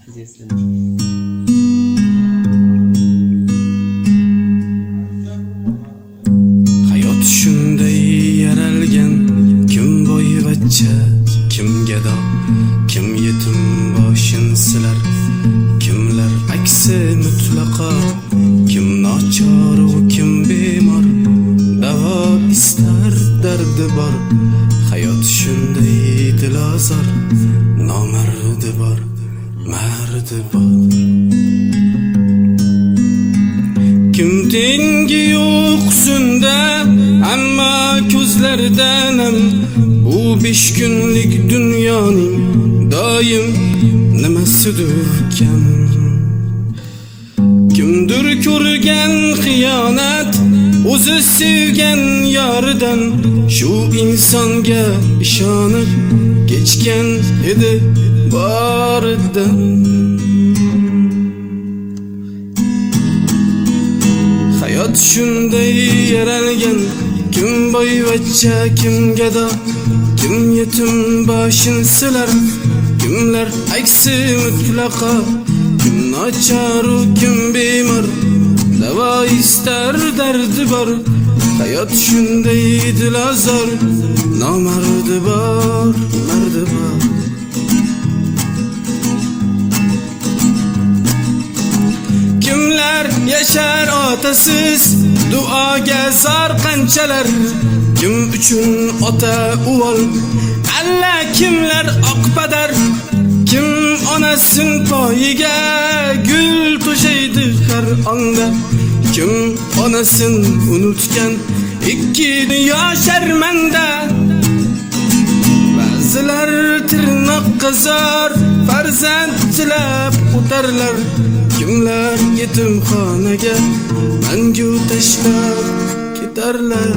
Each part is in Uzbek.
Hayot shunday yaralgan, kim boyvachcha, kim gado, kim yetim boshin silar, kimlar aksi mutlaqo, kim nochor va kim bemor, davo istar dardi bor. Hayot shunday dilozor, nomardi bor, mardi bor. Kim tengi yo'q sunda, ammo ko'zlaridan ham bu 5 kunlik dunyoning doim nimasidir kam. Kimdir ko'rgan xiyonat, o'zi sevgan yoridan, shu insonga ishonib kechgan edi boridan. Hayot shunday yaralgan, kim boyvachcha, kim gado, kim yetim boshin silar, kimlar aksi mutlaqo, kim nochor va kim bemor, davo istar dardi bor. Hayot shunday dilozor, nomardi bor, mardi bor. Kimlar yashar otasiz, duoga zor qanchalar, kim uchun ota o'g'il, alla kimlar oqpadar, kim onasin poyiga gul to'shaydi har onda, kim onasin unutgan, ikki dunyo sharmanda. Ba'zilar tirnoqqa zor farzand tilab o'tarlar, kimlar yetimxonaga mangu tashlab ketarlar.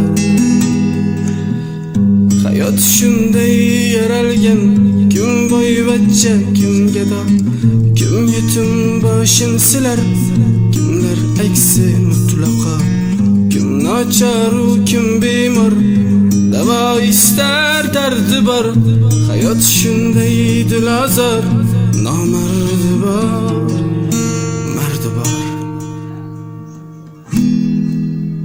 Hayot shunday yaralgan, kim boyvachcha, kim gado, kim yetim boshin silar, kimlar aksi mutlaqo, kim nochor va kim bemor, davo istar dardi bor. Hayot shunday dilozor, nomardi bor.